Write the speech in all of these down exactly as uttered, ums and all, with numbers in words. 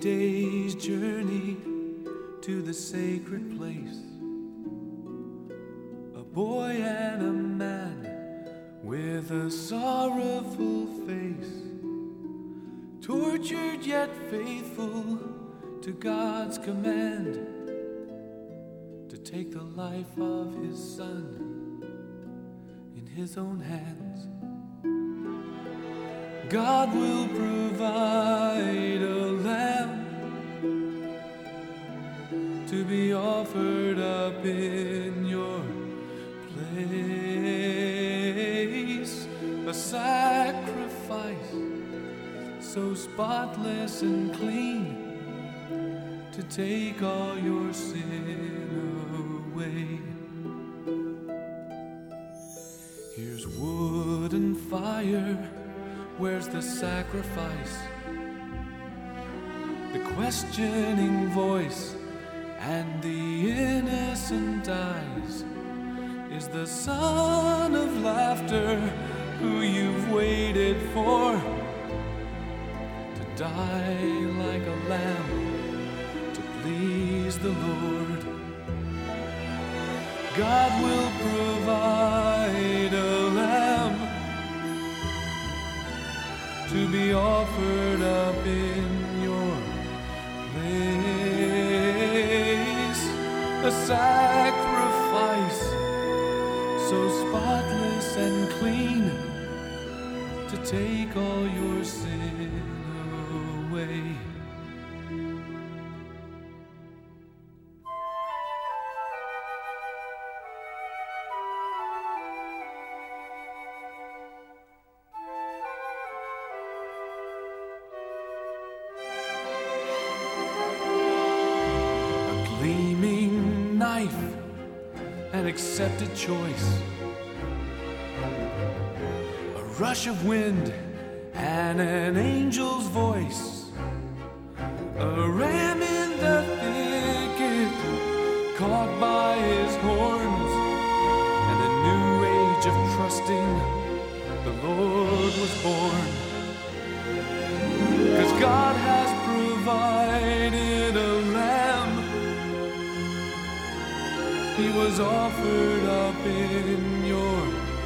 day's journey to the sacred place. A boy and a man with a sorrowful face, tortured yet faithful to God's command, to take the life of his son in his own hands. God will provide a lamb to be offered up in your place, a sacrifice so spotless and clean, to take all your sin away. Here's wood and fire, where's the sacrifice? The questioning voice and the innocent eyes. Is the son of laughter who you've waited for to die like a lamb to please the Lord? God will provide a lamb to be offered up in your place, a sacrifice so spotless and clean, to take all your sin away. Gleaming knife, an accepted choice, a rush of wind and an angel's voice, a ram in the thicket caught by his horns, and a new age of trusting the Lord was born. 'Cause God has provided a lamb, he was offered up in your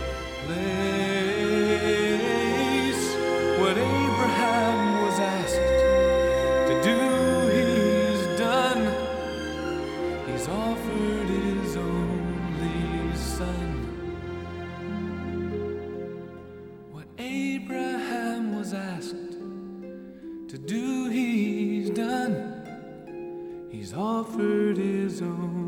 place. What Abraham was asked to do, he's done. He's offered his only son. What Abraham was asked to do, he's done. He's offered his own